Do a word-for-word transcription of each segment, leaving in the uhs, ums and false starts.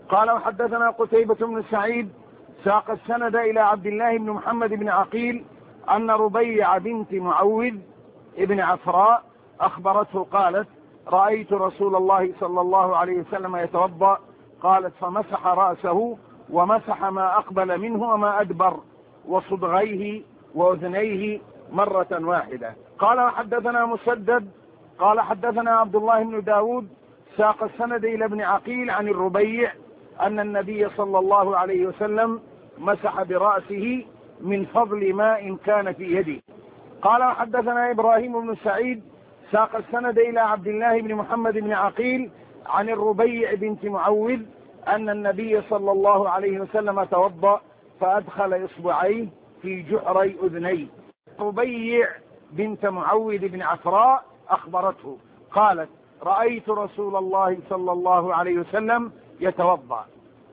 قال وحدثنا قتيبة بن سعيد ساق السند إلى عبد الله بن محمد بن عقيل أن ربيع بنت معوذ ابن عفراء أخبرته قالت رأيت رسول الله صلى الله عليه وسلم يتوضأ، قالت فمسح رأسه ومسح ما أقبل منه وما أدبر وصدغيه وأذنيه مرة واحدة. قال وحدثنا مسدد قال حدثنا عبد الله بن داود ساق السند إلى ابن عقيل عن الربيع أن النبي صلى الله عليه وسلم مسح برأسه من فضل ماء كان في يده. قال وحدثنا إبراهيم بن سعيد ساق السند إلى عبد الله بن محمد بن عقيل عن الربيع بنت معوذ أن النبي صلى الله عليه وسلم توضأ فأدخل إصبعيه في جحري أذنيه. ربيع بنت معوذ بن عفراء أخبرته قالت رأيت رسول الله صلى الله عليه وسلم يتوضأ،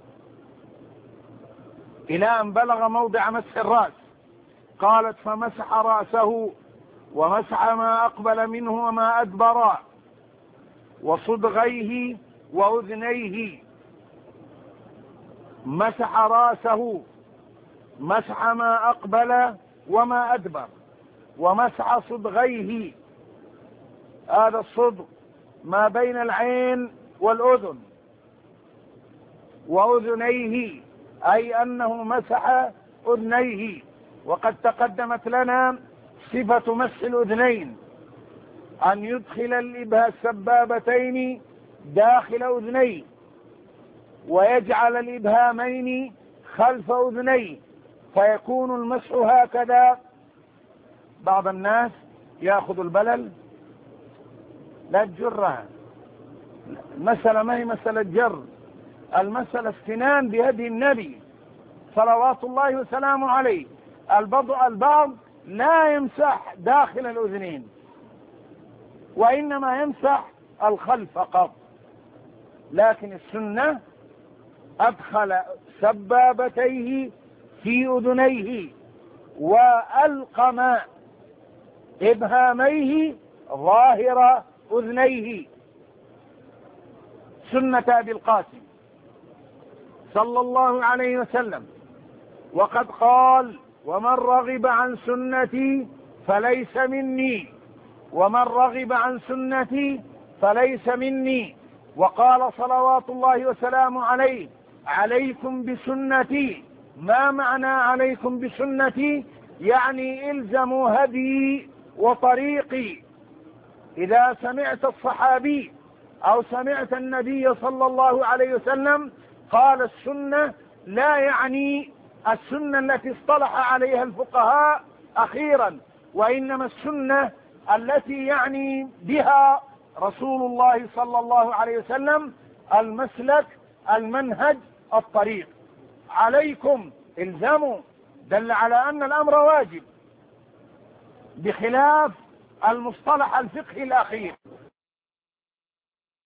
إلى أن بلغ موضع مسح الرأس. قالت فمسح رأسه ومسح ما أقبل منه وما أدبر وصدغيه وأذنيه. مسح رأسه، مسح ما أقبل وما أدبر، ومسح صدغيه، هذا الصدغ ما بين العين والأذن، وأذنيه أي أنه مسح أذنيه. وقد تقدمت لنا صفة مسح الأذنين، أن يدخل الإبهام السبابتين داخل أذنيه ويجعل الإبهامين خلف أذنيه فيكون المسح هكذا. بعض الناس يأخذ البلل، لا تجرها، المسألة ما هي مسألة جر، المسألة استنان بهدي النبي صلوات الله وسلامه عليه. البعض البعض لا يمسح داخل الأذنين وإنما يمسح الخلف فقط، لكن السنة أدخل سبابتيه في أذنيه وألقم إبهاميه ظاهر أذنيه، سنة أبي القاسم صلى الله عليه وسلم. وقد قال ومن رغب عن سنتي فليس مني، ومن رغب عن سنتي فليس مني. وقال صلوات الله وسلامه عليه عليكم بسنتي. ما معنى عليكم بسنتي؟ يعني الزموا هدي وطريقي. إذا سمعت الصحابي أو سمعت النبي صلى الله عليه وسلم قال السنة، لا يعني السنة التي اصطلح عليها الفقهاء أخيرا، وإنما السنة التي يعني بها رسول الله صلى الله عليه وسلم المسلك، المنهج، الطريق. عليكم الزموا دل على أن الأمر واجب، بخلاف المصطلح الفقهي الأخير